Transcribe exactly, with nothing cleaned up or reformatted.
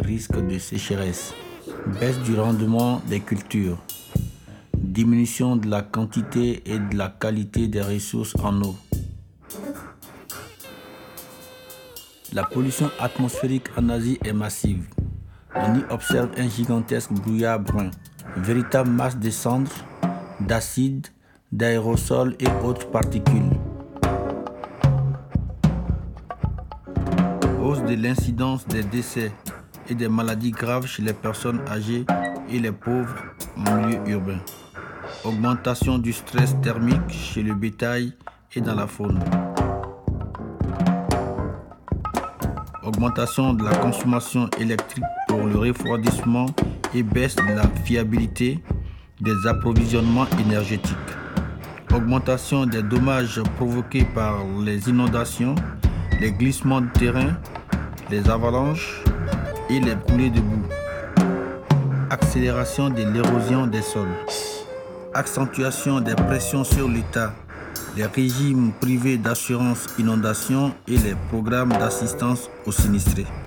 risques de sécheresse, baisse du rendement des cultures, diminution de la quantité et de la qualité des ressources en eau. La pollution atmosphérique en Asie est massive. On y observe un gigantesque brouillard brun, véritable masse de cendres, d'acides, d'aérosols et autres particules. Hausse de l'incidence des décès et des maladies graves chez les personnes âgées et les pauvres en milieu urbain. Augmentation du stress thermique chez le bétail et dans la faune. Augmentation de la consommation électrique pour le refroidissement et baisse de la fiabilité des approvisionnements énergétiques. Augmentation des dommages provoqués par les inondations, les glissements de terrain, les avalanches et les coulées de boue. Accélération de l'érosion des sols. Accentuation des pressions sur l'État, les régimes privés d'assurance inondation et les programmes d'assistance aux sinistrés.